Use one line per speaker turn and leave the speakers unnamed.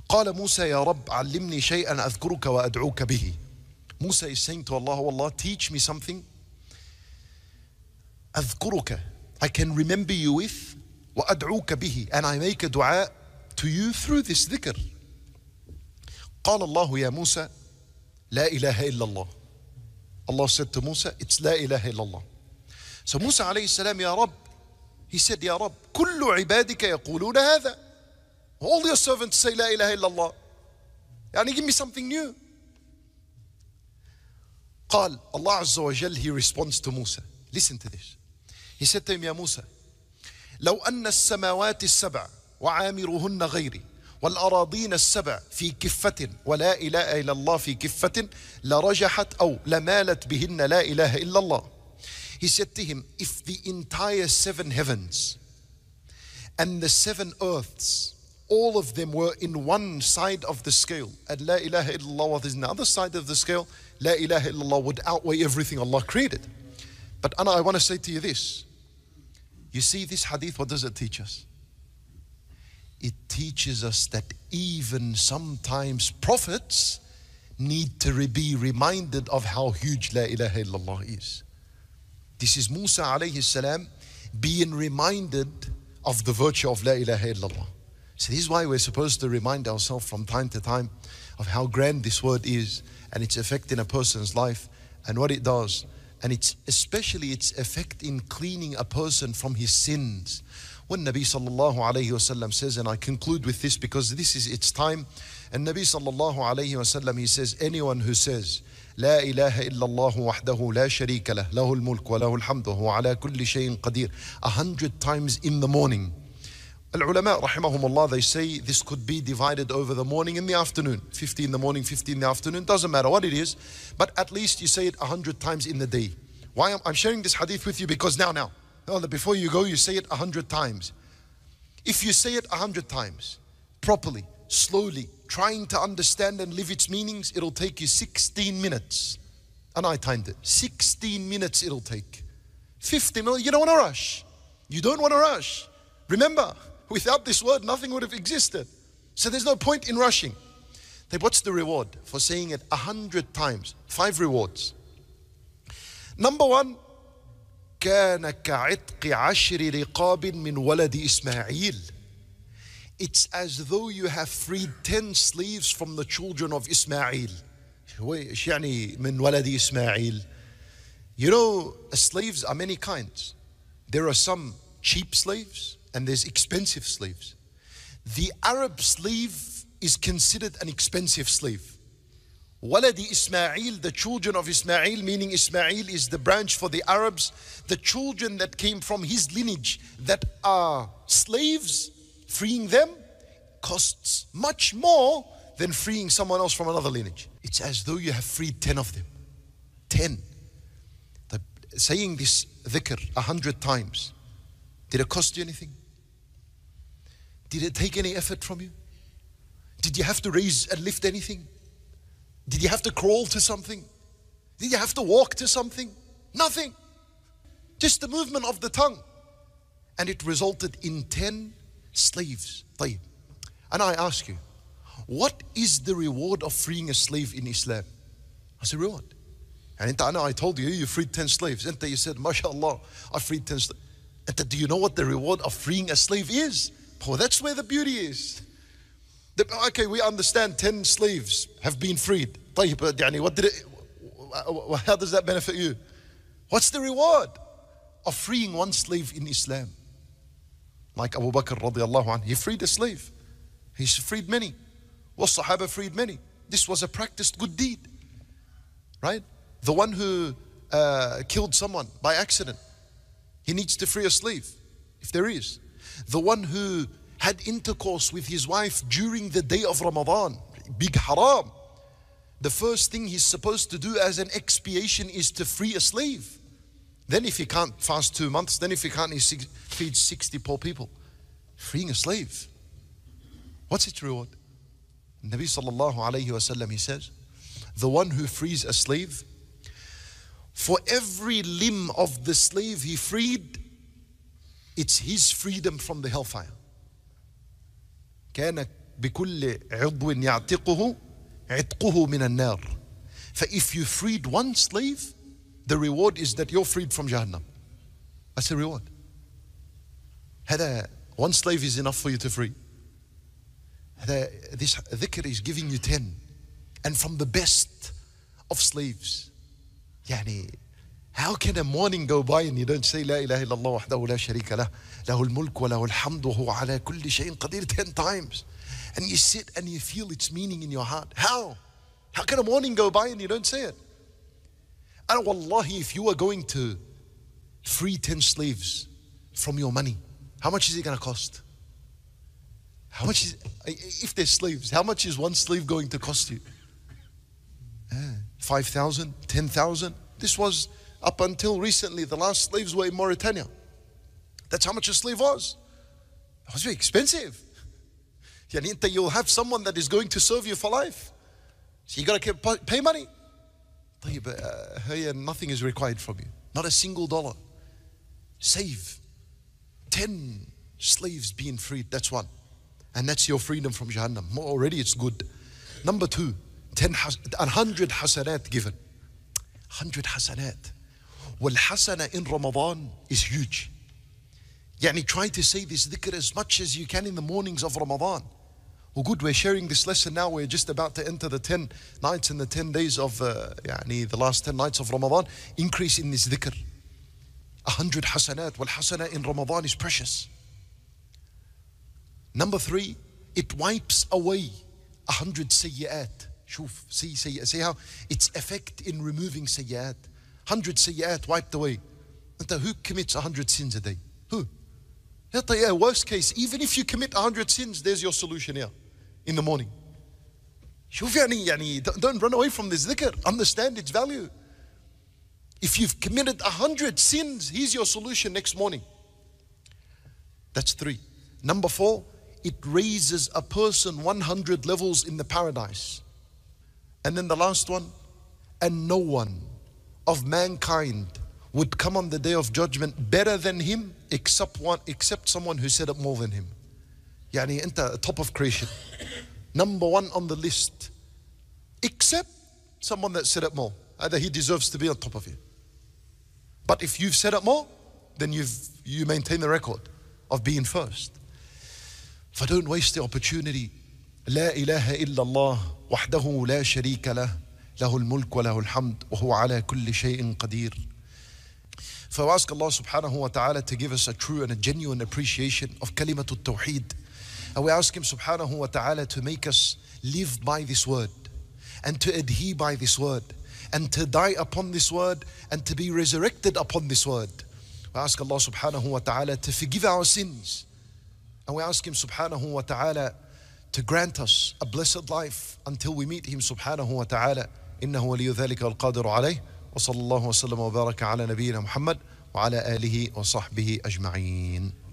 قال موسى يا رب علمني شيئا أذكرك وأدعوك به. Musa is saying to Allah, oh Allah, teach me something. أذكرك, I can remember you with, وأدعوك به, and I make a dua to you through this dhikr. قال الله يا موسى لا إله إلا الله. Allah said to Musa, it's لا إله إلا الله. So Musa alayhi salam, Ya Rabb, he said, Ya Rabb, كل عبادك يقولون هذا. All your servants say لا إله إلا الله. Yani give me something new. قال Allah Azza wa Jal, he responds to Musa. Listen to this. He said to him, يا موسى لو أن السماوات السبع وعامرهن غيري والأراضين السبع في كفة ولا إله إلا الله في كفة لرجحت أو لمالت بهن لا إله إلا الله. He said to him, if the entire 7 heavens and the 7 earths, all of them were in one side of the scale, and La ilaha illallah was in the other side of the scale, La ilaha illallah would outweigh everything Allah created. But Anna, I want to say to you this. You see this hadith, what does it teach us? It teaches us that even sometimes prophets need to be reminded of how huge La ilaha illallah is. This is Musa alayhi salam being reminded of the virtue of La ilaha illallah. So this is why we're supposed to remind ourselves from time to time of how grand this word is and its effect in a person's life and what it does. And it's especially its effect in cleaning a person from his sins. When Nabi sallallahu alayhi wasallam says, and I conclude with this because this is its time, and Nabi sallallahu alayhi wasallam, he says, anyone who says, لا إله إلا الله وحده لا شريك له له الملك وله الحمد وهو على كل شيء قدير 100 times in the morning. Al-ulama rahimahumullah, they say this could be divided over the morning and the afternoon. 50 in the morning, 50 in the afternoon, doesn't matter what it is, but at least you say it 100 times in the day. Why I'm sharing this hadith with you because now, before you go, you say it 100 times. If you say it 100 times, properly, slowly, trying to understand and live its meanings, it'll take you 16 minutes. And I timed it. 16 minutes it'll take. 50 minutes, you don't want to rush. You don't want to rush. Remember, without this word, nothing would have existed. So there's no point in rushing. Then what's the reward for saying it 100 times? 5 rewards. Number 1, كان كعتق 10 رقاب من ولد إسماعيل. It's as though you have freed 10 slaves from the children of Ismail. إيش يعني من ولد إسماعيل? You know, slaves are many kinds. There are some cheap slaves and there's expensive slaves. The Arab slave is considered an expensive slave. Waladi Ismail, the children of Ismail, meaning Ismail is the branch for the Arabs, the children that came from his lineage that are slaves, freeing them costs much more than freeing someone else from another lineage. It's as though you have freed 10 of them. 10. Saying this dhikr 100 times, did it cost you anything? Did it take any effort from you? Did you have to raise and lift anything? Did you have to crawl to something? Did you have to walk to something? Nothing. Just the movement of the tongue. And it resulted in 10 slaves. طيب. And I ask you, what is the reward of freeing a slave in Islam? What's the reward? And I told you, you freed 10 slaves. And you said, MashaAllah, I freed 10 slaves. And do you know what the reward of freeing a slave is? Oh, that's where the beauty is. Okay, we understand 10 slaves have been freed. How does that benefit you? What's the reward of freeing one slave in Islam? Like Abu Bakr radiallahu anhu, he freed a slave. He's freed many. Sahaba freed many. This was a practiced good deed. Right? The one who killed someone by accident, he needs to free a slave, if there is. The one who had intercourse with his wife during the day of Ramadan, big haram. The first thing he's supposed to do as an expiation is to free a slave. Then if he can't fast 2 months, then if he can't, he feeds 60 poor people. Freeing a slave. What's its reward? Nabi sallallahu alayhi wa sallam, he says, the one who frees a slave, for every limb of the slave he freed, it's his freedom from the hellfire. كان بكل عضو يعتقه عتقه من النار. فإف you freed one slave, the reward is that you're freed from Jahannam. That's the reward. هذا one slave is enough for you to free. This dhikr is giving you 10. And from the best of slaves. يعني how can a morning go by and you don't say لا إله إلا الله وحده لا شريك له له الملك وله الحمد وهو على كل شيء قدير 10 times. And you sit and you feel its meaning in your heart. How? How can a morning go by and you don't say it? And wallahi, if you are going to free 10 slaves from your money, how much is it going to cost? How much is, if they're slaves, how much is one slave going to cost you? 5,000, 10,000. This was up until recently, the last slaves were in Mauritania. That's how much a slave was. It was very expensive. You'll have someone that is going to serve you for life. So you got to pay money. Nothing is required from you. Not a single dollar. Save 10 slaves being freed. That's one. And that's your freedom from Jahannam. Already it's good. Number 2, 100 hasanat given. 100 hasanat. Wal hasana in Ramadan is huge. Try to say this dhikr as much as you can in the mornings of Ramadan. Well, good, we're sharing this lesson now. We're just about to enter the 10 nights and the 10 days of, the last 10 nights of Ramadan. Increase in this dhikr. 100 hasanat. Wal hasana in Ramadan is precious. Number 3, it wipes away 100 sayyi'at. See how its effect in removing sayyi'at. 100 sayyi'at wiped away. Who commits 100 sins a day? Who? Worst case, even if you commit 100 sins, there's your solution here in the morning. Don't run away from this dhikr. Understand its value. If you've committed 100 sins, here's your solution next morning. That's 3. Number 4, it raises a person 100 levels in the paradise. And then the last one, and no one of mankind would come on the day of judgment better than him except someone who said it more than him. Anta top of creation. Number 1 on the list, except someone that said it more. Either he deserves to be on top of you. But if you've said it more, then you maintain the record of being first. So don't waste the opportunity. لا إله إلا الله وحده لا شريك له له الملك وله الحمد وهو على كل شيء قدير. So I ask Allah subhanahu wa ta'ala to give us a true and a genuine appreciation of kalimatul tawheed. And we ask Him subhanahu wa ta'ala to make us live by this word and to adhere by this word and to die upon this word and to be resurrected upon this word. We ask Allah subhanahu wa ta'ala to forgive our sins. And we ask Him subhanahu wa ta'ala to grant us a blessed life until we meet Him subhanahu wa ta'ala. إنه ولي ذلك والقادر عليه. وصلى الله وسلم وبارك على نبينا محمد وعلى آله وصحبه أجمعين.